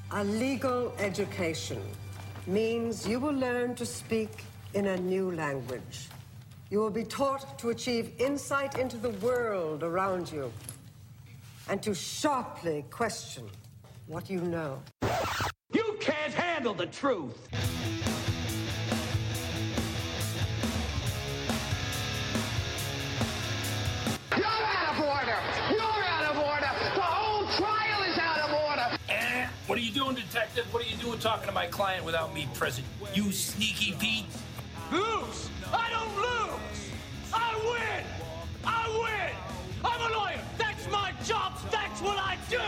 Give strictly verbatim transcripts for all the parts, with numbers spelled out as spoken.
A legal education means you will learn to speak in a new language. You will be taught to achieve insight into the world around you and to sharply question what you know. You can't handle the truth! You're out of order! You're out of order! The whole trial is out of order! Eh, what are you doing, detective? What are you doing talking to my client without me present? You sneaky Pete? Lose! I don't lose! I win! I win! I'm a lawyer! That's my job! That's what I do!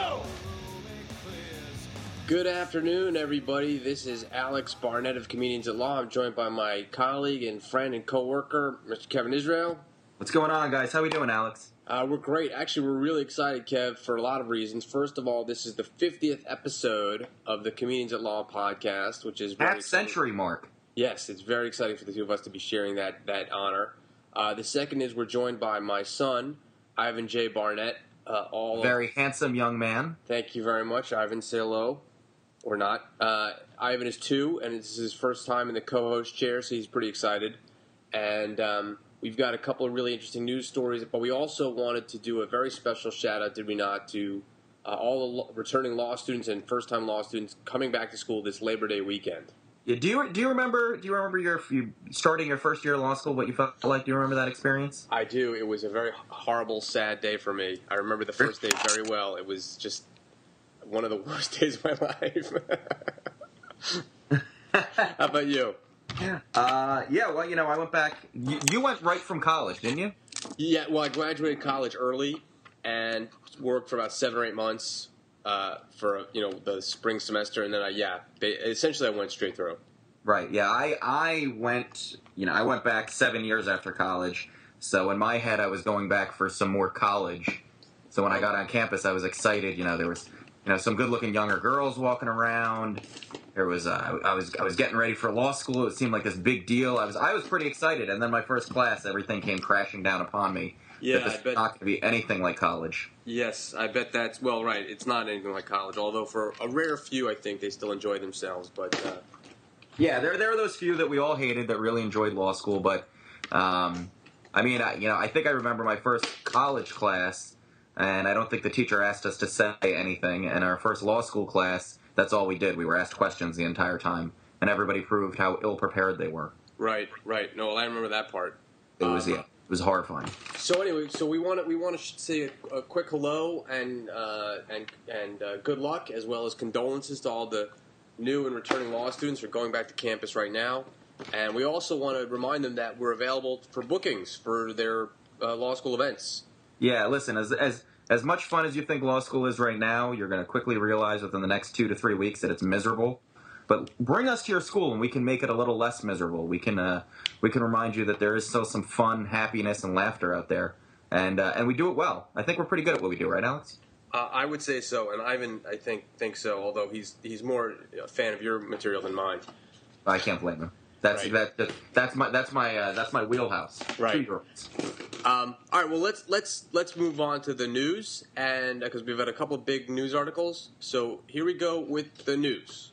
Good afternoon, everybody. This is Alex Barnett of Comedians at Law. I'm joined by my colleague and friend and co-worker, Mister Kevin Israel. What's going on, guys? How we doing, Alex? Uh, we're great. Actually, we're really excited, Kev, for a lot of reasons. First of all, this is the fiftieth episode of the Comedians at Law podcast, which is very half century mark. Yes, it's very exciting for the two of us to be sharing that that honor. Uh, the second is we're joined by my son, Ivan J. Barnett. Uh, all very of, handsome young man. Thank you very much, Ivan. Say hello. Or not. Uh, Ivan is two, and this is his first time in the co-host chair, so he's pretty excited. And um, we've got a couple of really interesting news stories, but we also wanted to do a very special shout-out, did we not, to uh, all the lo- returning law students and first-time law students coming back to school this Labor Day weekend. Yeah, do you do you remember do you remember your you starting your first year of law school? What you felt like? Do you remember that experience? I do. It was a very horrible, sad day for me. I remember the first day very well. It was just one of the worst days of my life. How about you? Uh, yeah, well, you know, I went back. You, you went right from college, didn't you? Yeah, well, I graduated college early and worked for about seven or eight months uh, for, you know, the spring semester. And then, I, yeah, essentially I went straight through. Right, yeah. I, I went, you know, I went back seven years after college. So in my head, I was going back for some more college. So when I got on campus, I was excited. You know, there was... You know, some good-looking younger girls walking around. There was, uh, I was, I was getting ready for law school. It seemed like this big deal. I was, I was pretty excited. And then my first class, everything came crashing down upon me. Yeah, that this I bet. was not going to be anything like college. Yes, I bet that's well, right. It's not anything like college. Although for a rare few, I think they still enjoy themselves. But uh... yeah, there, there are those few that we all hated that really enjoyed law school. But um, I mean, I, you know, I think I remember my first college class. And I don't think the teacher asked us to say anything. In our first law school class, that's all we did. We were asked questions the entire time. And everybody proved how ill-prepared they were. Right, right. No, I remember that part. It was, um, yeah, it was horrifying. So anyway, so we want to we want to say a, a quick hello and uh, and and uh, good luck, as well as condolences to all the new and returning law students who are going back to campus right now. And we also want to remind them that we're available for bookings for their uh, law school events. Yeah, listen, as as as much fun as you think law school is right now, you're going to quickly realize within the next two to three weeks that it's miserable. But bring us to your school, and we can make it a little less miserable. We can uh, we can remind you that there is still some fun, happiness, and laughter out there, and uh, and we do it well. I think we're pretty good at what we do, right, Alex? Uh, I would say so, and Ivan, I think think so. Although he's he's more a fan of your material than mine. I can't blame him. That's right. that, that that's my that's my uh, that's my wheelhouse. Right. Um, all right. Well, let's let's let's move on to the news, and because uh, we've had a couple of big news articles. So here we go with the news.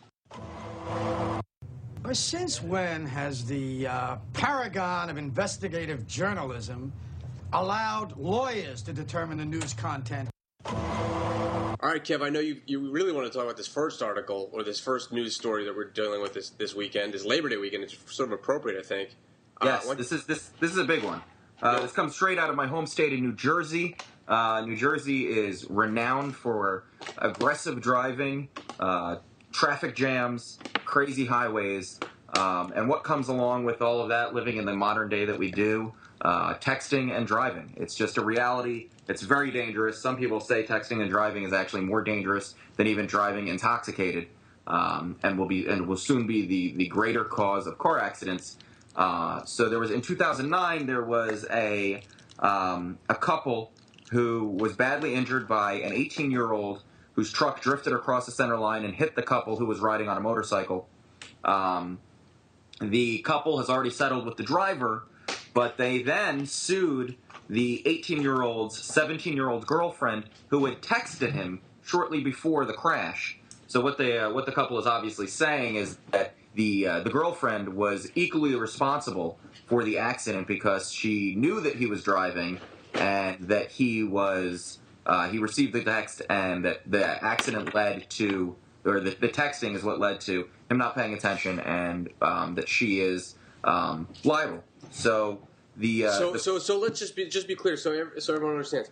But since when has the uh, paragon of investigative journalism allowed lawyers to determine the news content? All right, Kev, I know you you really want to talk about this first article or this first news story that we're dealing with this, this weekend, this Labor Day weekend. It's sort of appropriate, I think. Yes, uh, what, this is this this is a big one. Uh, this comes straight out of my home state of New Jersey. Uh, New Jersey is renowned for aggressive driving, uh, traffic jams, crazy highways, um, and what comes along with all of that living in the modern day that we do, uh, texting and driving. It's just a reality. It's very dangerous. Some people say texting and driving is actually more dangerous than even driving intoxicated, um, and will be and will soon be the, the greater cause of car accidents. Uh, so there was in two thousand nine there was a um, a couple who was badly injured by an eighteen-year-old whose truck drifted across the center line and hit the couple who was riding on a motorcycle. Um, the couple has already settled with the driver, but they then sued the eighteen-year-old's seventeen-year-old girlfriend who had texted him shortly before the crash So what the uh, what the couple is obviously saying is that the uh, the girlfriend was equally responsible for the accident because she knew that he was driving and that he was uh, he received the text and that the accident led to or the, the texting is what led to him not paying attention and um, that she is um, liable. So the uh, so the, so so let's just be just be clear so ev- so everyone understands.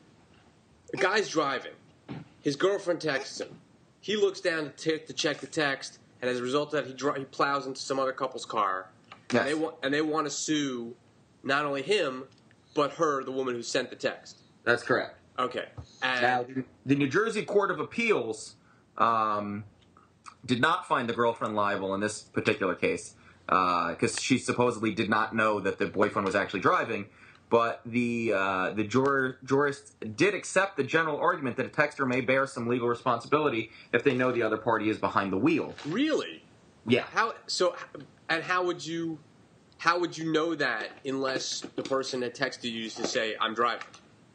The guy's driving. His girlfriend texts him. He looks down to, t- to check the text, and as a result of that, he, dri- he plows into some other couple's car. yes. And they want and they want to sue not only him, but her, the woman who sent the text. That's correct. Okay. And Now, the New Jersey Court of Appeals um, did not find the girlfriend liable in this particular case because uh, she supposedly did not know that the boyfriend was actually driving. But the uh, the jur- jurists did accept the general argument that a texter may bear some legal responsibility if they know the other party is behind the wheel. really, Yeah. how so? And how would you how would you know that unless the person that texted you used to say, "I'm driving"?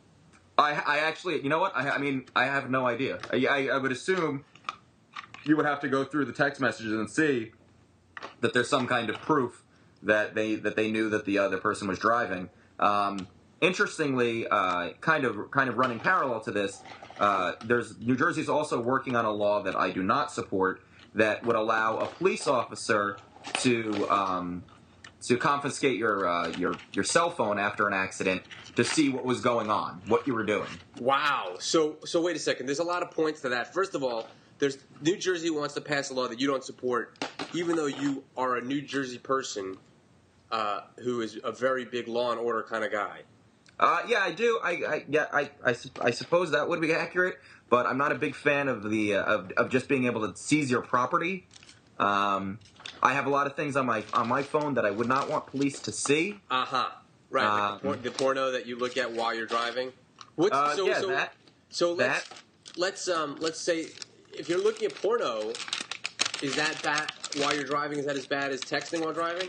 I, I actually, you know what? I, I mean, I have no idea. I, I, I would assume you would have to go through the text messages and see that there's some kind of proof that they that they knew that the other person was driving. Um, interestingly, uh, kind of kind of running parallel to this, uh, there's New Jersey's also working on a law that I do not support that would allow a police officer to um, to confiscate your uh, your your cell phone after an accident to see what was going on, what you were doing. Wow. So so wait a second. There's a lot of points to that. First of all, there's New Jersey wants to pass a law that you don't support, even though you are a New Jersey person uh, who is a very big law and order kind of guy. Uh, yeah, I do. I, I yeah, I, I, su- I suppose that would be accurate, but I'm not a big fan of the uh, of, of just being able to seize your property. Um, I have a lot of things on my on my phone that I would not want police to see. Uh huh. Right. like Um, the, por- the porno that you look at while you're driving. What's, Uh, so, yeah, so, that. So let's that. let's um let's say if you're looking at porno, is that bad while you're driving? Is that as bad as texting while driving?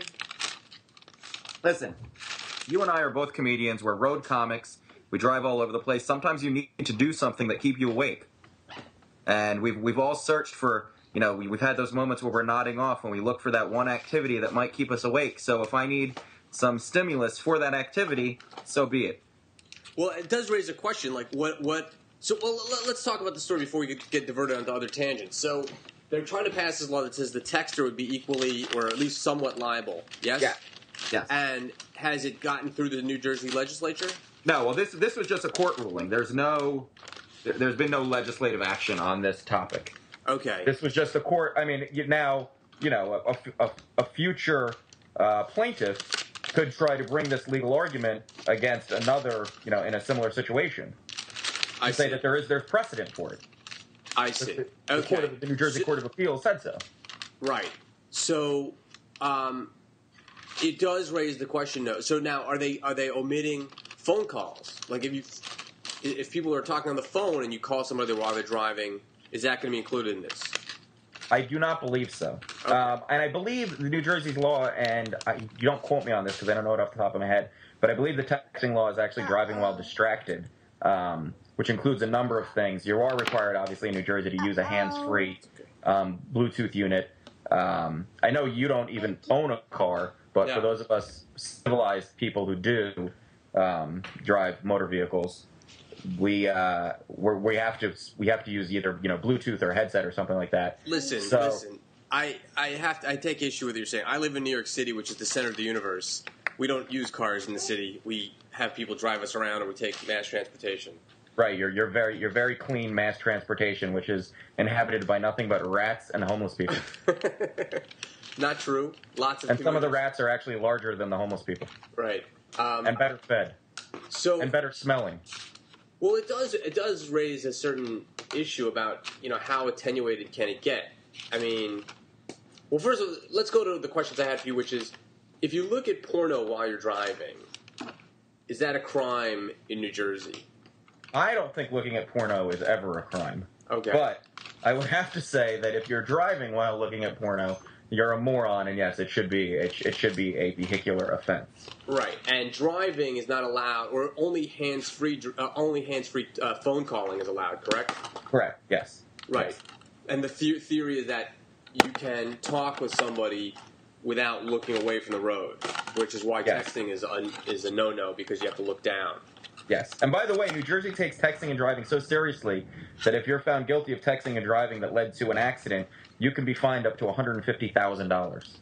Listen, you and I are both comedians. We're road comics. We drive all over the place. Sometimes you need to do something that keep you awake. And we've we've all searched for, you know, we, we've had those moments where we're nodding off when we look for that one activity that might keep us awake. So if I need some stimulus for that activity, so be it. Well, it does raise a question, like what what. So well, let- let's talk about the story before we get, get diverted onto other tangents. So they're trying to pass this law that says the texter would be equally or at least somewhat liable. Yes. Yeah. Yes. And has it gotten through the New Jersey legislature? No, well, this this was just a court ruling. There's no, there- there's been no legislative action on this topic. Okay. This was just a court. I mean, you- now you know a, a, a future uh, plaintiff could try to bring this legal argument against another, you know, in a similar situation. I To say see. that there is there's precedent for it. I see. The, Okay. the, court of, the New Jersey So- Court of Appeals said so. Right. So, um, it does raise the question. Though. So now, are they are they omitting phone calls? Like, if you if people are talking on the phone and you call somebody while they're driving, is that going to be included in this? I do not believe so. Okay. Um, and I believe the New Jersey's law, and I, you don't quote me on this because I don't know it off the top of my head, but I believe the texting law is actually driving while distracted, um, which includes a number of things. You are required, obviously, in New Jersey to use a hands-free um, Bluetooth unit. Um, I know you don't even own a car, but Yeah. for those of us civilized people who do um, drive motor vehicles, we uh, we're, we have to we have to use either you know Bluetooth or a headset or something like that. Listen, So- listen. I, I have to, I take issue with what you're saying. I live in New York City, which is the center of the universe. We don't use cars in the city. We have people drive us around, or we take mass transportation. Right, you're you're very you're very clean mass transportation, which is inhabited by nothing but rats and homeless people. Not true. Lots of And some of the communities- rats are actually larger than the homeless people, Right. Um, and better fed, so and better smelling. Well, it does. It does raise a certain issue about you know how attenuated can it get. I mean, well, first of all, let's go to the questions I had for you, which is, if you look at porno while you're driving, is that a crime in New Jersey? I don't think looking at porno is ever a crime. Okay. But I would have to say that if you're driving while looking at porno, you're a moron, and yes, it should be it, it should be a vehicular offense. Right, and driving is not allowed, or only hands-free, uh, only hands-free uh, phone calling is allowed. Correct. Correct. Yes. Right. Yes. and the, the theory is that you can talk with somebody without looking away from the road, which is why Yes. texting is un, is a no-no because you have to look down. Yes. And by the way, New Jersey takes texting and driving so seriously that if you're found guilty of texting and driving that led to an accident, you can be fined up to one hundred fifty thousand dollars.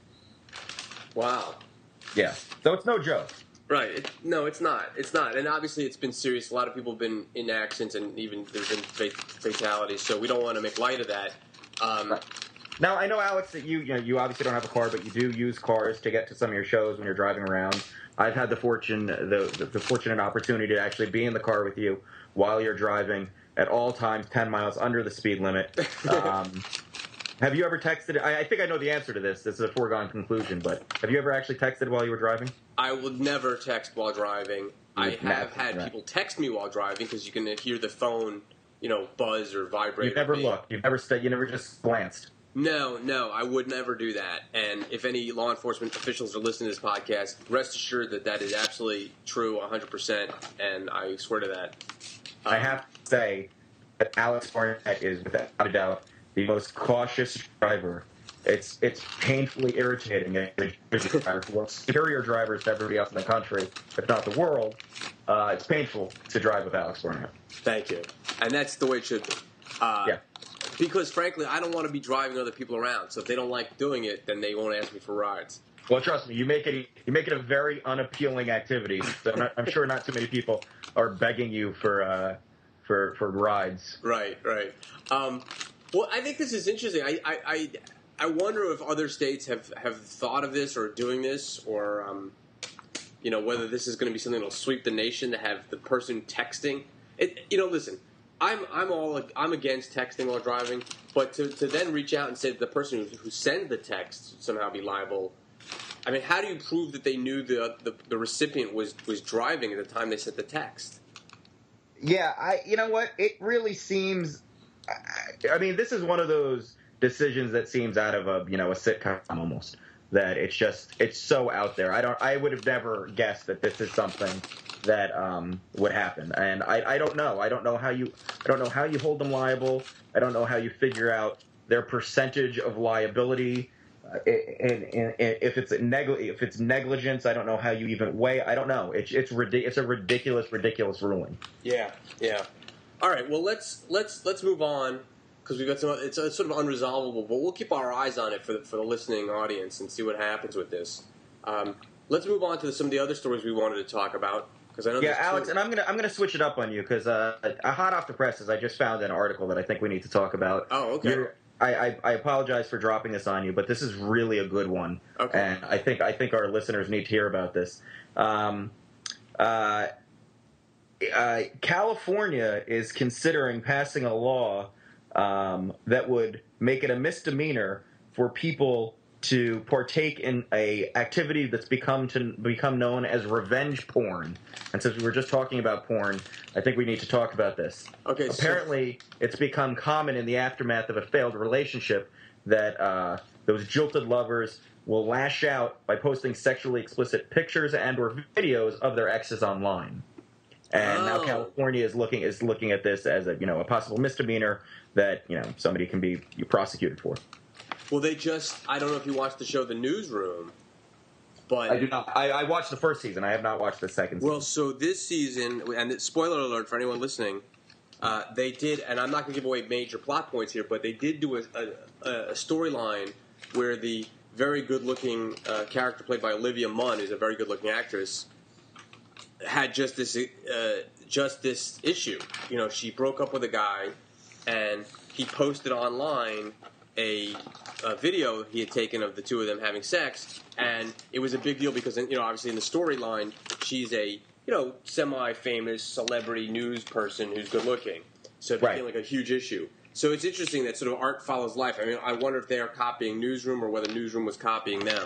Wow. Yeah. So it's no joke. Right. It, no, it's not. It's not. And obviously it's been serious. A lot of people have been in accidents and even there's been fat- fatalities, so we don't want to make light of that. Um, Right. Now, I know, Alex, that you, you know, you obviously don't have a car, but you do use cars to get to some of your shows when you're driving around. I've had the fortune, the, the, the fortunate opportunity to actually be in the car with you while you're driving at all times, ten miles under the speed limit. Um, have you ever texted? I, I think I know the answer to this. This is a foregone conclusion, but have you ever actually texted while you were driving? I would never text while driving. I You've have never, had right. people text me while driving because you can hear the phone, you know, buzz or vibrate. You've never with me. looked. You've never st- You never just glanced. No, no, I would never do that. And if any law enforcement officials are listening to this podcast, rest assured that that is absolutely true, one hundred percent, and I swear to that. I Um, have to say that Alex Barnett is, without a doubt, the most cautious driver. It's it's painfully irritating as a Jersey driver, who are superior drivers to everybody else in the country, if not the world. Uh, it's painful to drive with Alex Barnett. Thank you. And that's the way it should be. Uh, Yeah. Because, frankly, I don't want to be driving other people around. So if they don't like doing it, then they won't ask me for rides. Well, trust me, you make it you make it a very unappealing activity. So I'm, not, I'm sure not too many people are begging you for uh, for for rides. Right, right. Um, well, I think this is interesting. I, I, I, I wonder if other states have, have thought of this or are doing this, or um, you know, whether this is going to be something that'll sweep the nation to have the person texting. It, you know, listen, I'm I'm all I'm against texting while driving, but to, to then reach out and say that the person who, who sends the text somehow be liable. I mean, how do you prove that they knew the, the the recipient was was driving at the time they sent the text? Yeah, I you know what? It really seems. I, I mean, this is one of those decisions that seems out of a you know a sitcom almost. That it's just it's so out there. I don't. I would have never guessed that this is something that um, would happen, and I, I don't know. I don't know how you. I don't know how you hold them liable. I don't know how you figure out their percentage of liability. Uh, and, and, and if it's negli- if it's negligence, I don't know how you even weigh. I don't know. It's it's ridic- It's a ridiculous, ridiculous ruling. Yeah, yeah. All right. Well, let's let's let's move on because we've got some. It's, it's sort of unresolvable, but we'll keep our eyes on it for the, for the listening audience and see what happens with this. Um, let's move on to some of the other stories we wanted to talk about because I know. Yeah, there's Alex, two- and I'm gonna I'm gonna switch it up on you because uh, hot off the presses, I just found an article that I think we need to talk about. Oh, okay. You're, I, I, I apologize for dropping this on you, but this is really a good one, Okay. and I think I think our listeners need to hear about this. Um, uh, uh, California is considering passing a law um, that would make it a misdemeanor for people to partake in a activity that's become to become known as revenge porn. And since we were just talking about porn, I think we need to talk about this. Okay, so- Apparently, it's become common in the aftermath of a failed relationship that uh, those jilted lovers will lash out by posting sexually explicit pictures and or videos of their exes online. And now Oh. California is looking is looking at this as a you know a possible misdemeanor that you know somebody can be prosecuted for. Well, they just. I don't know if you watched the show The Newsroom, but I do not. I, I watched the first season. I have not watched the second season. well, so this season, and spoiler alert for anyone listening, uh, they did, and I'm not going to give away major plot points here, but they did do a, a, a storyline where the very good-looking uh, character played by Olivia Munn, who's a very good-looking actress, had just this uh, just this issue. You know, she broke up with a guy, and he posted online a, a video he had taken of the two of them having sex, and it was a big deal because, you know, obviously in the storyline, she's a, you know, semi-famous celebrity news person who's good-looking. So it became Right. like a huge issue. So it's interesting that sort of art follows life. I mean, I wonder if they are copying Newsroom or whether Newsroom was copying them.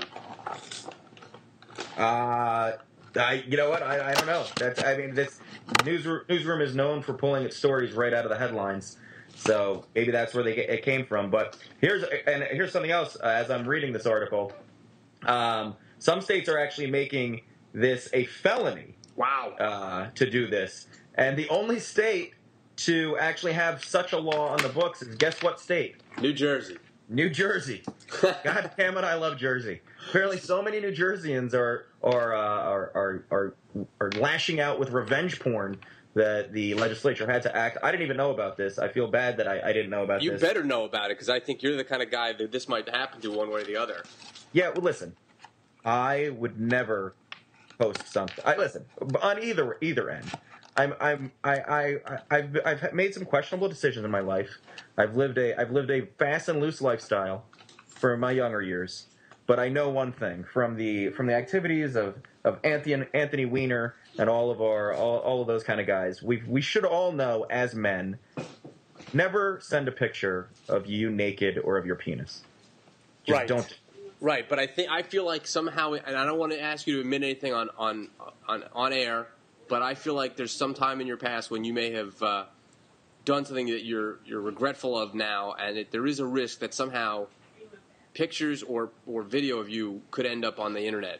Uh, I, you know what? I, I don't know. That's, I mean, this newsroom, newsroom is known for pulling its stories right out of the headlines. So maybe that's where they get, it came from. But here's and here's something else. Uh, as I'm reading this article, um, some states are actually making this a felony. Wow. Uh, to do this, and the only state to actually have such a law on the books is, guess what state? New Jersey. New Jersey. God damn it, I love Jersey. Apparently, so many New Jerseyans are are, uh, are are are are lashing out with revenge porn that the legislature had to act. I didn't even know about this. I feel bad that I, I didn't know about You this. better know about it, because I think you're the kind of guy that this might happen to one way or the other. Yeah, well, listen. I would never post something. I listen on either either end. I'm I'm I I I've I've made some questionable decisions in my life. I've lived a I've lived a fast and loose lifestyle for my younger years. But I know one thing from the from the activities of, of Anthony Anthony Weiner and all of our all, all of those kind of guys. We we should all know as men, never send a picture of you naked or of your penis. Just Right. don't. Right, but I think I feel like somehow, and I don't want to ask you to admit anything on on on, on air, but I feel like there's some time in your past when you may have uh, done something that you're you're regretful of now, and it, there is a risk that somehow pictures or, or video of you could end up on the internet.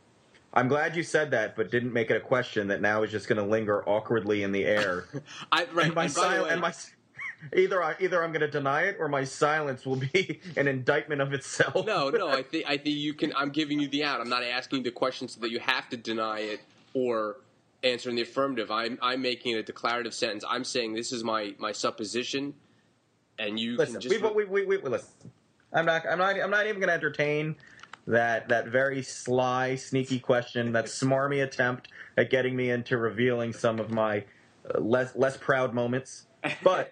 I'm glad you said that, but didn't make it a question that now is just going to linger awkwardly in the air. I, right, and my and by the sil- way- and my either I, either I'm going to deny it or my silence will be an indictment of itself. No, no, I think I think you can. I'm giving you the out. I'm not asking the question so that you have to deny it or answer in the affirmative. I'm I'm making a declarative sentence. I'm saying this is my, my supposition, and you Listen, can just. we, we, we, we, listen. I'm not. I'm not. I'm not even going to entertain that that very sly, sneaky question, that smarmy attempt at getting me into revealing some of my uh, less less proud moments. But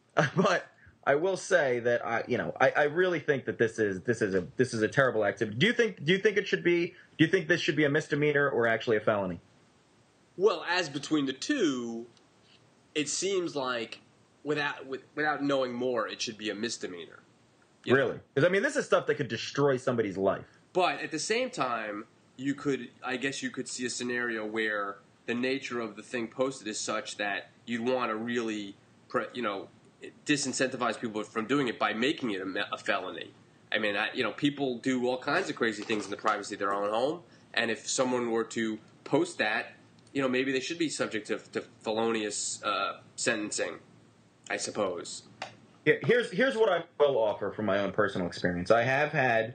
but I will say that I, you know, I, I really think that this is this is a this is a terrible activity. Do you think do you think it should be? Do you think this should be a misdemeanor or actually a felony? Well, as between the two, it seems like without with, without knowing more, it should be a misdemeanor. You know? Really? Because I mean, this is stuff that could destroy somebody's life. But at the same time, you could, I guess, you could see a scenario where the nature of the thing posted is such that you'd want to really, you know, disincentivize people from doing it by making it a, a felony. I mean, I, you know, people do all kinds of crazy things in the privacy of their own home, and if someone were to post that, you know, maybe they should be subject to, to felonious uh, sentencing, I suppose. Yeah, here's here's what I will offer from my own personal experience. I have had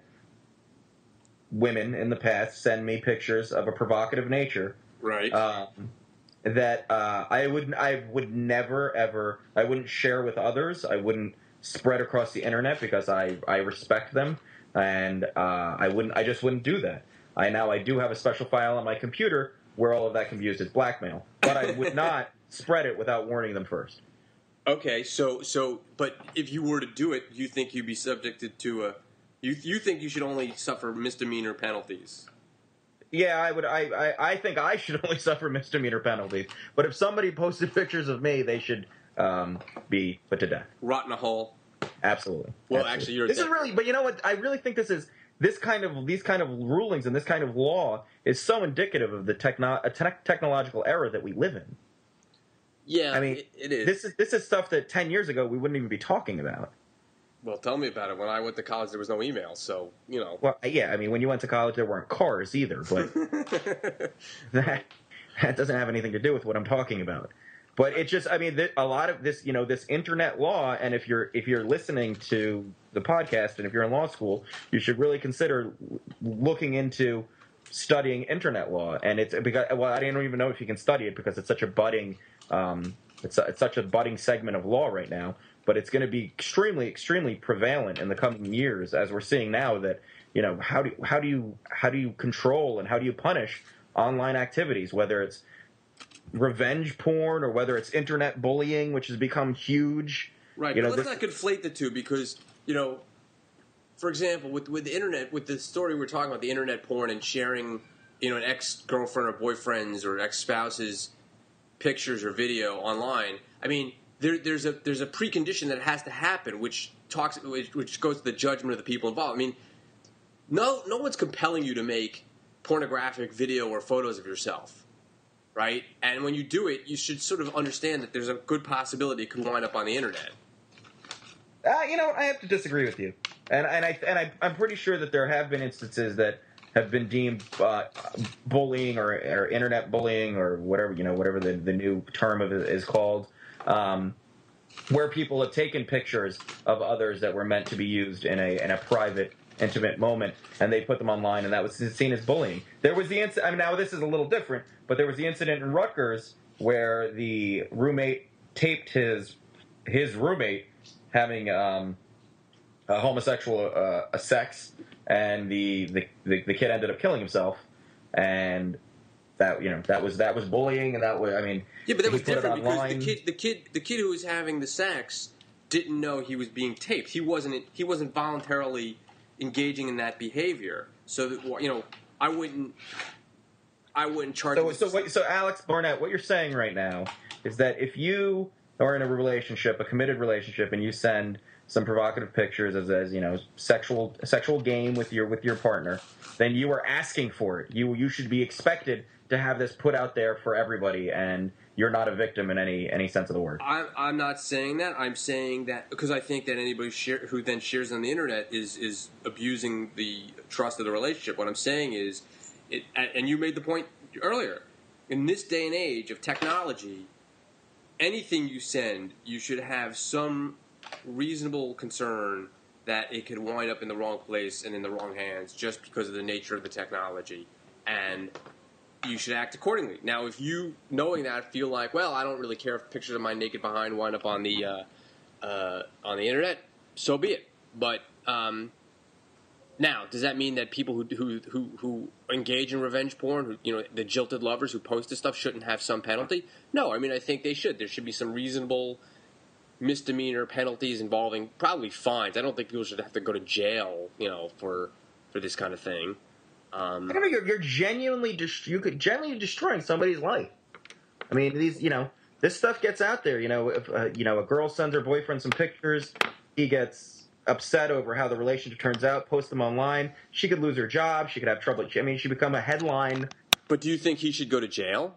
women in the past send me pictures of a provocative nature, Right. um, that uh, I would I would never ever I wouldn't share with others. I wouldn't spread across the internet because I, I respect them, and uh, I wouldn't I just wouldn't do that. I now I do have a special file on my computer where all of that can be used as blackmail, but I would not spread it without warning them first. Okay, so so, but if you were to do it, you think you'd be subjected to a, you you think you should only suffer misdemeanor penalties? Yeah, I would. I, I, I think I should only suffer misdemeanor penalties. But if somebody posted pictures of me, they should um, be put to death. Rot in a hole. Absolutely. Well, Absolutely. actually, you're. This dead. is really, but you know what? I really think this is this kind of these kind of rulings and this kind of law is so indicative of the techno, a te- technological era that we live in. Yeah, I mean, it, it is. This is this is stuff that ten years ago we wouldn't even be talking about. Well, tell me about it. When I went to college, there was no email, so you know. Well, yeah, I mean, when you went to college, there weren't cars either, but that that doesn't have anything to do with what I'm talking about. But it just, I mean, th- a lot of this, you know, this internet law, and if you're if you're listening to the podcast, and if you're in law school, you should really consider looking into studying internet law. And it's because, well, I don't even know if you can study it because it's such a budding, um, it's, it's such a budding segment of law right now. But it's going to be extremely, extremely prevalent in the coming years, as we're seeing now. That, you know, how do how do you how do you control and how do you punish online activities, whether it's revenge porn or whether it's internet bullying, which has become huge. Right, You know, but let's this- not conflate the two because, you know, for example, with with the internet, with the story we're talking about, the internet porn and sharing, you know, an ex-girlfriend or boyfriend's or ex-spouse's pictures or video online, I mean, there, there's a there's a precondition that has to happen, which talks which, which goes to the judgment of the people involved. I mean, no no one's compelling you to make pornographic video or photos of yourself, right? And when you do it, you should sort of understand that there's a good possibility it could wind up on the internet. Uh, you know, I have to disagree with you, and and I and I, I'm pretty sure that there have been instances that have been deemed uh, bullying or, or internet bullying or whatever you know whatever the, the new term of it is called. um, where people have taken pictures of others that were meant to be used in a in a private, intimate moment, and they put them online, and that was seen as bullying. There was the incident. I mean, now this is a little different, but there was the incident in Rutgers where the roommate taped his his roommate having um, a homosexual uh, a sex, and the, the, the, the kid ended up killing himself, and that you know that was that was bullying, and that was I mean yeah, but that was different because online. the kid the kid the kid who was having the sex didn't know he was being taped. He wasn't he wasn't voluntarily engaging in that behavior. So that, you know, I wouldn't I wouldn't charge. So him so what, so Alex Barnett, what you're saying right now is that if you are in a relationship, a committed relationship, and you send some provocative pictures as, as you know, sexual sexual game with your with your partner, then you are asking for it. You you should be expected to have this put out there for everybody, and you're not a victim in any any sense of the word. I'm, I'm not saying that. I'm saying that because I think that anybody share, who then shares on the internet is is abusing the trust of the relationship. What I'm saying is, it, and you made the point earlier, in this day and age of technology, anything you send, you should have some reasonable concern that it could wind up in the wrong place and in the wrong hands just because of the nature of the technology. And you should act accordingly. Now, if you, knowing that, feel like, well, I don't really care if pictures of my naked behind wind up on the uh, uh, on the internet, so be it. But um, now, does that mean that people who who who, who engage in revenge porn, who, you know, the jilted lovers who post this stuff, shouldn't have some penalty? No, I mean, I think they should. There should be some reasonable misdemeanor penalties involving probably fines. I don't think people should have to go to jail, you know, for for this kind of thing. Um, I mean, you're, you're genuinely dest- you could genuinely destroying somebody's life. I mean, these you know this stuff gets out there. You know, if uh, you know a girl sends her boyfriend some pictures, he gets upset over how the relationship turns out, posts them online. She could lose her job. She could have trouble. I mean, she become a headline. But do you think he should go to jail?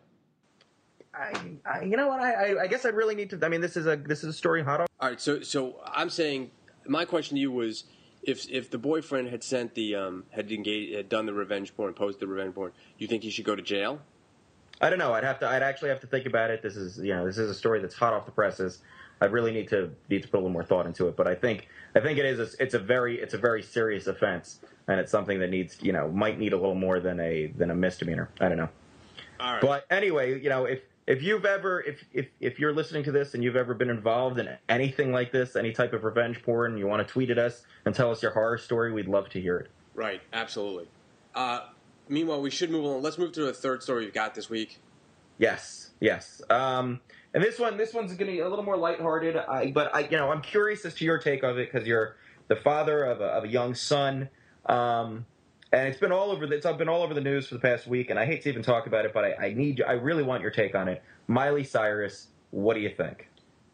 I, I you know what? I, I I guess I really need to. I mean, this is a this is a story hot off. All right, so so I'm saying my question to you was, if if the boyfriend had sent the um had engaged had done the revenge porn, posted the revenge porn, do you think he should go to jail? I don't know. I'd have to. I'd actually have to think about it. This is you know this is a story that's hot off the presses. I really need to need to put a little more thought into it. But I think I think it is. A, it's a very it's a very serious offense, and it's something that needs you know might need a little more than a than a misdemeanor. I don't know. All right. But anyway, you know if. If you've ever, if, if if you're listening to this and you've ever been involved in anything like this, any type of revenge porn, and you want to tweet at us and tell us your horror story, we'd love to hear it. Right, absolutely. Uh, meanwhile, we should move on. Let's move to the third story we've got this week. Yes, yes. Um, and this one, this one's going to be a little more lighthearted. I, but I, you know, I'm curious as to your take of it because you're the father of a, of a young son. Um, And it's been all over. The, it's been all over the news for the past week, and I hate to even talk about it, but I, I need. I really want your take on it. Miley Cyrus, what do you think?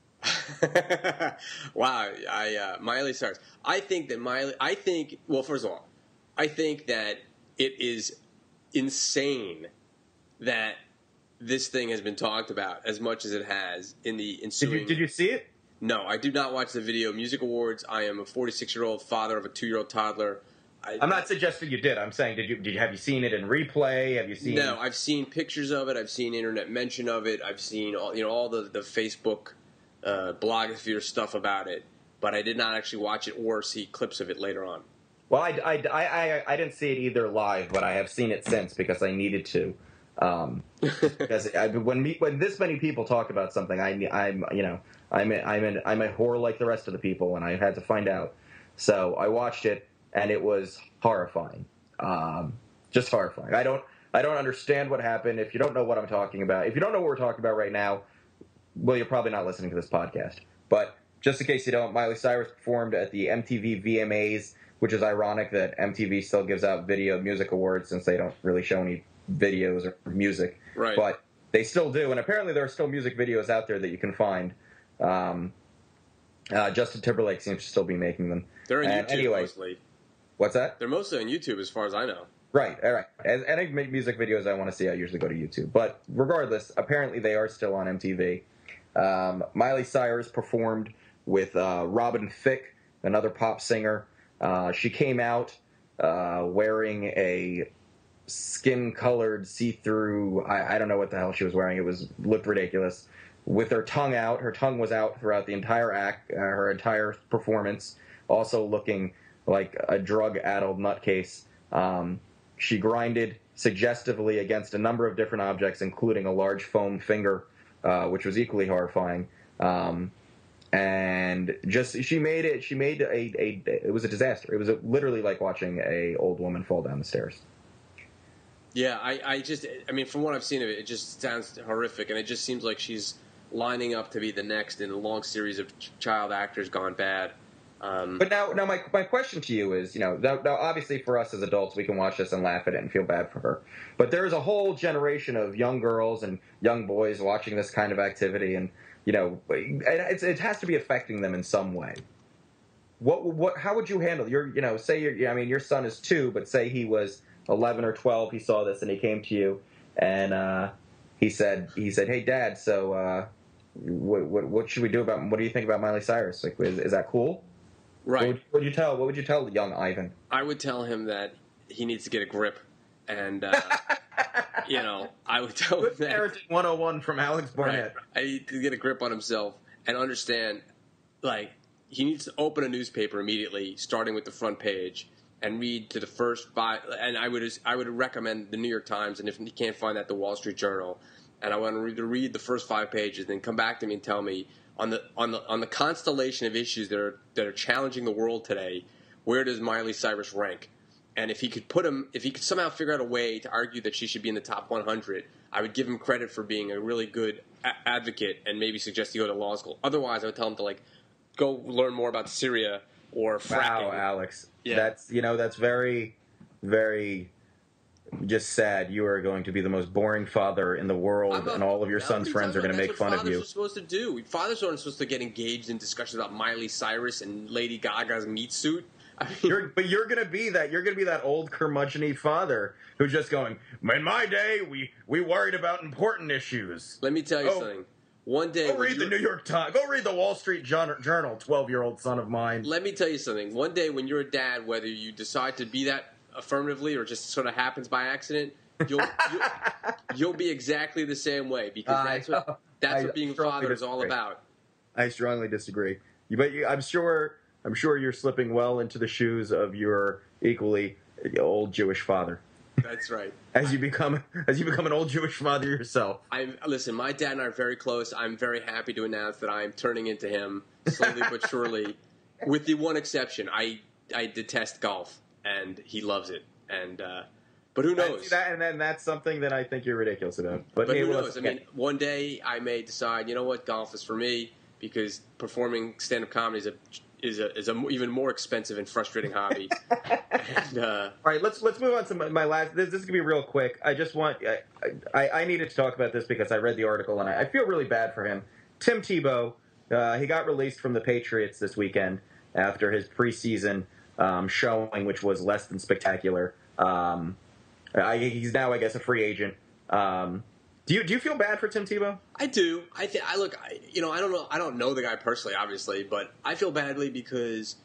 Wow, I uh, Miley Cyrus. I think that Miley. I think. Well, first of all, I think that it is insane that this thing has been talked about as much as it has in the ensuing. Did you, did you see it? No, I do not watch the Video Music Awards. I am a forty-six-year-old father of a two-year-old toddler. I, I'm not suggesting you did. I'm saying, did you? Did you have you seen it in replay? Have you seen? No, I've seen pictures of it. I've seen internet mention of it. I've seen all you know all the the Facebook uh, blogosphere stuff about it, but I did not actually watch it or see clips of it later on. Well, I, I, I, I, I didn't see it either live, but I have seen it since because I needed to. Um, because I, when me, when this many people talk about something, I I'm you know I'm a, I'm an, I'm a whore like the rest of the people, and I had to find out. So I watched it. And it was horrifying, um, just horrifying. I don't, I don't understand what happened. If you don't know what I'm talking about, if you don't know what we're talking about right now, well, you're probably not listening to this podcast. But just in case you don't, Miley Cyrus performed at the M T V V M As, which is ironic that M T V still gives out Video Music Awards since they don't really show any videos or music. Right. But they still do, and apparently there are still music videos out there that you can find. Um, uh, Justin Timberlake seems to still be making them. They're on and YouTube anyway, mostly. What's that? They're mostly on YouTube, as far as I know. Right, all right. As any music videos I want to see, I usually go to YouTube. But regardless, apparently they are still on M T V. Um, Miley Cyrus performed with uh, Robin Thicke, another pop singer. Uh, she came out uh, wearing a skin-colored, see-through. I, I don't know what the hell she was wearing. It was looked ridiculous. with her tongue out. Her tongue was out throughout the entire act, uh, her entire performance, also looking like a drug-addled nutcase. Um, she grinded suggestively against a number of different objects, including a large foam finger, uh, which was equally horrifying. Um, and just she made it. She made a, a. It was a disaster. It was a, literally like watching a old woman fall down the stairs. Yeah, I, I just, I mean, from what I've seen of it, it just sounds horrific, and it just seems like she's lining up to be the next in a long series of ch- child actors gone bad. Um, but now, now my my question to you is, you know, now, now obviously for us as adults, we can watch this and laugh at it and feel bad for her. But there's a whole generation of young girls and young boys watching this kind of activity, and you know, it's, it has to be affecting them in some way. What what? How would you handle your? You know, say your, I mean, your son is two, but say he was eleven or twelve, he saw this and he came to you and uh, he said, he said, "Hey, Dad, so uh, what, what, what should we do about? What do you think about Miley Cyrus? Like, is, is that cool?" Right. What would, what would you tell? What would you tell young Ivan? I would tell him that he needs to get a grip, and uh, you know, I would tell him Good that parenting one oh one from Alex Barnett. Right. I need to get a grip on himself and understand, like, he needs to open a newspaper immediately, starting with the front page, and read to the first five. And I would I would recommend the New York Times, and if you can't find that, the Wall Street Journal. And I want to read, to read the first five pages, then come back to me and tell me on the on the on the constellation of issues that are that are challenging the world today, where does Miley Cyrus rank? And if he could put him, if he could somehow figure out a way to argue that she should be in the top one hundred, I would give him credit for being a really good a- advocate, and maybe suggest he go to law school. Otherwise, I would tell him to like go learn more about Syria or fracking. Wow, Alex. Yeah. That's, you know, that's very, very just sad. You are going to be the most boring father in the world, I'm not- and all of your no, son's what friends are going to That's make what fun of fathers you. are supposed to do. Fathers aren't supposed to get engaged in discussions about Miley Cyrus and Lady Gaga's meat suit. I mean, You're, but you're going to be that. You're going to be that old curmudgeon-y father who's just going, in my day, we, we worried about important issues. let me tell you Oh. something. One day, Go when read the you're- New York Times. Go read the Wall Street Jour- Journal, twelve-year-old son of mine. Let me tell you something. One day when you're a dad, whether you decide to be that affirmatively or just sort of happens by accident, you'll you'll, you'll be exactly the same way, because I that's what know. that's I what being a strongly father is all disagree. about. I strongly disagree. You- But you, I'm sure I'm sure you're slipping well into the shoes of your equally old Jewish father. That's right. As you become as you become an old Jewish father yourself. I listen. My dad and I are very close. I'm very happy to announce that I am turning into him slowly but surely, with the one exception. I I detest golf, and he loves it. And uh, but who And knows? see that, and then that's something that I think you're ridiculous about. But, But hey, who well, knows? I mean, one day I may decide, you know what, golf is for me, because performing stand-up comedy is a is a is a even more expensive and frustrating hobby. and, uh, all right, let's let's move on to my, my last. This, this is gonna be real quick. I just want I, I I needed to talk about this because I read the article and I, I feel really bad for him. Tim Tebow, uh, he got released from the Patriots this weekend after his preseason um, showing, which was less than spectacular. Um, I, he's now, I guess, a free agent. Um, do you do you feel bad for Tim Tebow? I do. I think I look. I, you know, I don't know. I don't know the guy personally, obviously, but I feel badly because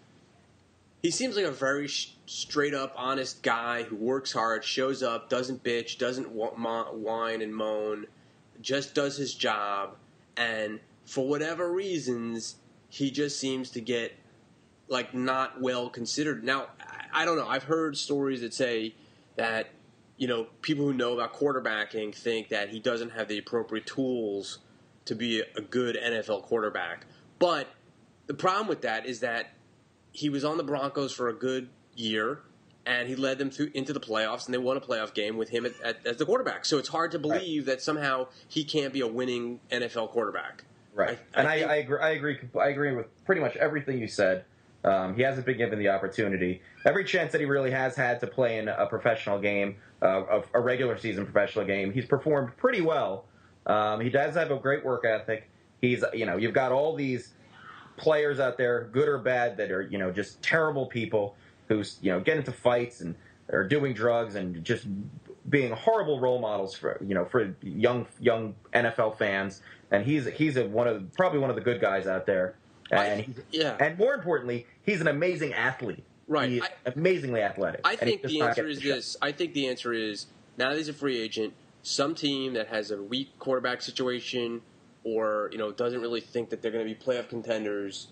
he seems like a very sh- straight up, honest guy who works hard, shows up, doesn't bitch, doesn't wh- mo- whine and moan, just does his job, and for whatever reasons, he just seems to get like not well considered. Now, I, I don't know. I've heard stories that say that, you know, people who know about quarterbacking think that he doesn't have the appropriate tools to be a good N F L quarterback. But the problem with that is that he was on the Broncos for a good year, and he led them through into the playoffs, and they won a playoff game with him at, at, as the quarterback. So it's hard to believe that somehow he can't be a winning N F L quarterback. Right, I, I and I, think- I agree. I agree. I agree with pretty much everything you said. Um, he hasn't been given the opportunity. Every chance that he really has had to play in a professional game, uh, a, a regular season professional game, he's performed pretty well. Um, he does have a great work ethic. He's, you know, you've got all these players out there, good or bad, that are, you know, just terrible people who, you know, get into fights and are doing drugs and just being horrible role models for, you know, for young young N F L fans. And he's he's a, one of probably one of the good guys out there. And I- he's, yeah. and more importantly, he's an amazing athlete. Right. He's I- amazingly athletic. I And think he's just the not answer getting is the shot. this. I think the answer is, now that he's a free agent, some team that has a weak quarterback situation or, you know, doesn't really think that they're going to be playoff contenders,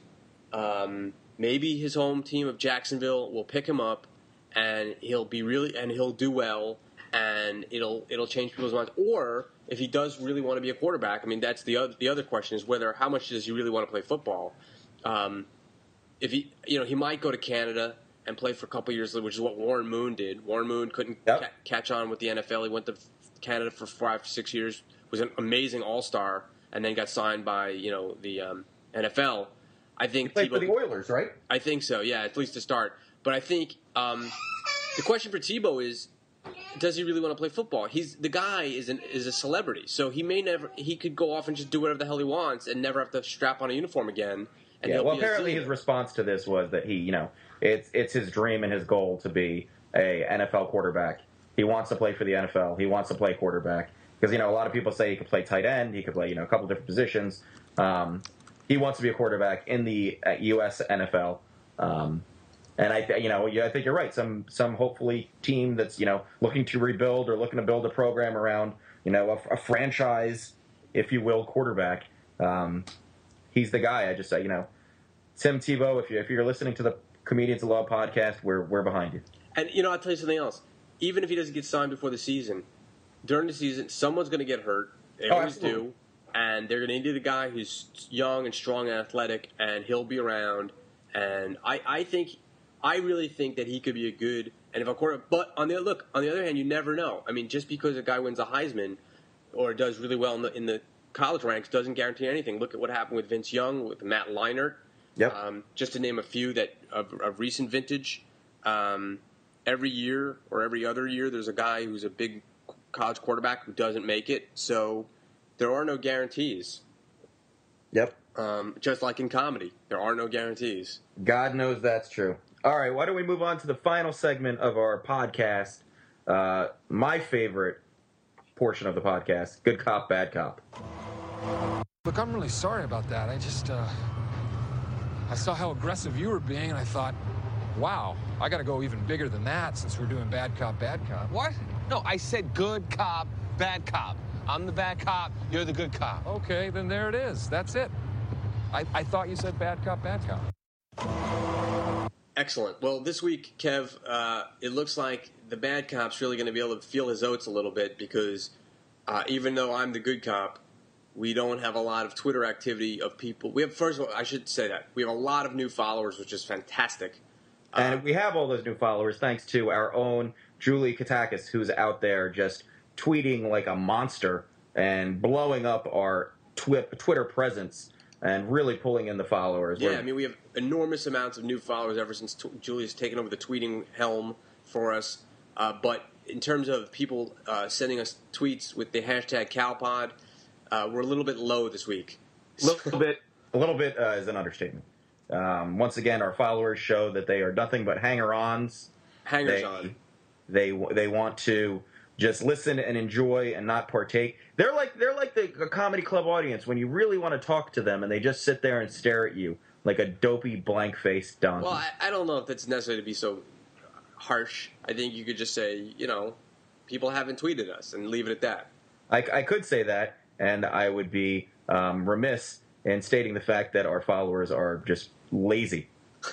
um, maybe his home team of Jacksonville will pick him up, and he'll be really and he'll do well, and it'll it'll change people's minds. Or if he does really want to be a quarterback, I mean, that's the other the other question is whether how much does he really want to play football? Um, if he, you know, he might go to Canada and play for a couple years, which is what Warren Moon did. Warren Moon couldn't Yep. ca- catch on with the N F L. He went to Canada for five, six years, was an amazing All-Star, and then got signed by, you know, the um, N F L. I think He played Tebow, for the Oilers, right? I think so, yeah, at least to start. But I think um, the question for Tebow is, does he really want to play football? He's the guy is an, is a celebrity, so he may never he could go off and just do whatever the hell he wants and never have to strap on a uniform again. And Yeah. he'll Well, be a apparently zillionaire. his response to this was that he, you know, it's it's his dream and his goal to be a N F L quarterback. He wants to play for the N F L. He wants to play quarterback because, you know, a lot of people say he could play tight end. He could play, you know, a couple different positions. Um, he wants to be a quarterback in the uh, U S N F L. Um, and I, th- you know, yeah, I think you're right. Some some hopefully team that's, you know, looking to rebuild or looking to build a program around, you know, a, a franchise, if you will, quarterback. Um, he's the guy. I just say, you know, Tim Tebow, if you if you're listening to the Comedians of Law podcast, we're we're behind you. And, you know, I'll tell you something else. Even if he doesn't get signed before the season, during the season, someone's going to get hurt. They Oh, always absolutely. do. And they're going to need a guy who's young and strong and athletic, and he'll be around. And I, I think, I really think that he could be a good N F L quarterback. But on the look, on the other hand, you never know. I mean, just because a guy wins a Heisman or does really well in the in the college ranks doesn't guarantee anything. Look at what happened with Vince Young, with Matt Leinart. Yep. Um, just to name a few that of, of recent vintage. Um, every year or every other year, there's a guy who's a big college quarterback who doesn't make it. So there are no guarantees. Yep. Um, just like in comedy, there are no guarantees. God knows that's true. All right, why don't we move on to the final segment of our podcast? Uh, my favorite portion of the podcast: Good Cop, Bad Cop. Look, I'm really sorry about that. I just, uh, I saw how aggressive you were being, and I thought, wow, I got to go even bigger than that since we're doing bad cop, bad cop. What? No, I said good cop, bad cop. I'm the bad cop, you're the good cop. Okay, then there it is. That's it. I, I thought you said bad cop, bad cop. Excellent. Well, this week, Kev, uh, it looks like the bad cop's really going to be able to feel his oats a little bit because uh, even though I'm the good cop, we don't have a lot of Twitter activity of people. We have, first of all, I should say that we have a lot of new followers, which is fantastic. And we have all those new followers thanks to our own Julie Katakis, who's out there just tweeting like a monster and blowing up our twi- Twitter presence and really pulling in the followers. Yeah, We're- I mean, we have enormous amounts of new followers ever since t- Julia's taken over the tweeting helm for us. Uh, but in terms of people uh, sending us tweets with the hashtag CalPod, uh, we're a little bit low this week. a little bit, a little bit uh, is an understatement. Um, once again, our followers show that they are nothing but hanger-ons. Hangers They, on. they they want to just listen and enjoy and not partake. They're like they're like the a comedy club audience when you really want to talk to them and they just sit there and stare at you like a dopey blank-faced donkey. Well, I, I don't know if that's necessary to be so harsh. I think you could just say, you know, people haven't tweeted us and leave it at that. I, I could say that, and I would be um, remiss in stating the fact that our followers are just lazy.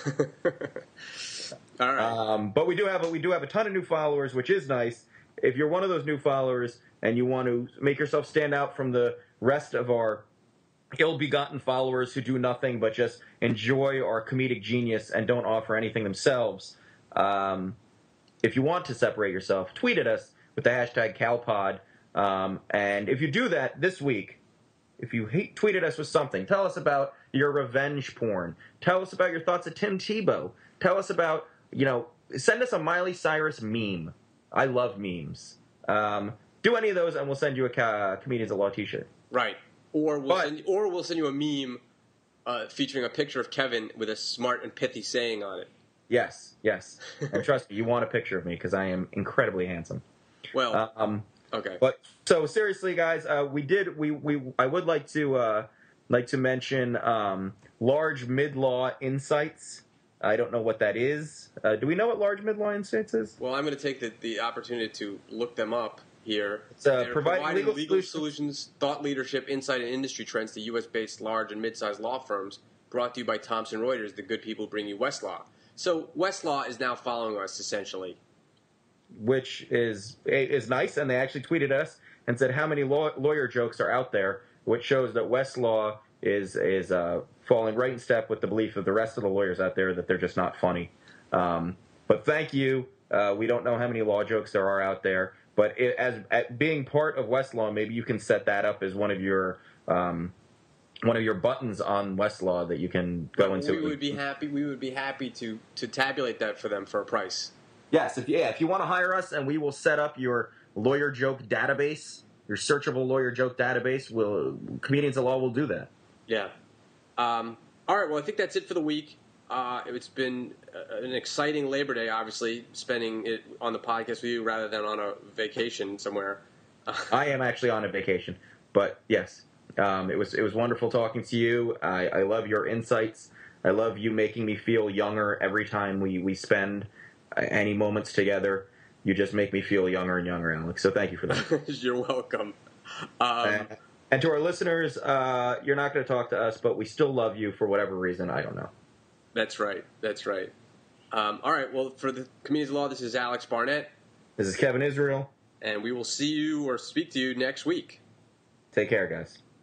All right. Um, but we do have a, we do have a ton of new followers, which is nice. If you're one of those new followers and you want to make yourself stand out from the rest of our ill-begotten followers who do nothing but just enjoy our comedic genius and don't offer anything themselves, um, if you want to separate yourself, tweet at us with the hashtag CalPod. Um, and if you do that this week, if you hate, tweet at us with something, tell us about your revenge porn. Tell us about your thoughts of Tim Tebow. Tell us about, you know, send us a Miley Cyrus meme. I love memes. Um, do any of those, and we'll send you a ca- Comedians of Law T-shirt. Right. Or we'll But- send, or we'll send you a meme uh, featuring a picture of Kevin with a smart and pithy saying on it. Yes, yes. And trust me, you want a picture of me because I am incredibly handsome. Well, Um, okay. But so seriously, guys, uh, we did we we I would like to uh, like to mention um, large mid law insights. I don't know what that is. Uh, do we know what large mid law insights is? Well, I'm going to take the, the opportunity to look them up here. It's, uh, They're providing providing legal legal, solutions. solutions, thought leadership, insight, and industry trends to U S-based large and mid-sized law firms. Brought to you by Thomson Reuters. The good people bring you Westlaw. So Westlaw is now following us, essentially. Which is is nice, and they actually tweeted us and said how many law, lawyer jokes are out there, which shows that Westlaw is is uh, falling right in step with the belief of the rest of the lawyers out there that they're just not funny. Um, but thank you. Uh, we don't know how many law jokes there are out there, but it, as at being part of Westlaw, maybe you can set that up as one of your um, one of your buttons on Westlaw that you can go into. We would be happy. We would be happy to to tabulate that for them for a price. Yes, if yeah, if you want to hire us, and we will set up your lawyer joke database, your searchable lawyer joke database. We'll Comedians of Law will do that. Yeah. Um, all right. Well, I think that's it for the week. Uh, it's been an exciting Labor Day, obviously, spending it on the podcast with you rather than on a vacation somewhere. I am actually on a vacation, but yes, um, it was it was wonderful talking to you. I, I love your insights. I love you making me feel younger every time we, we spend any moments together. You just make me feel younger and younger, Alex. So thank you for that. You're welcome. Um, and, and to our listeners, uh, you're not going to talk to us, but we still love you for whatever reason. I don't know. That's right. That's right. Um, all right. Well, for the Comedians of Law, this is Alex Barnett. This is Kevin Israel. And we will see you or speak to you next week. Take care, guys.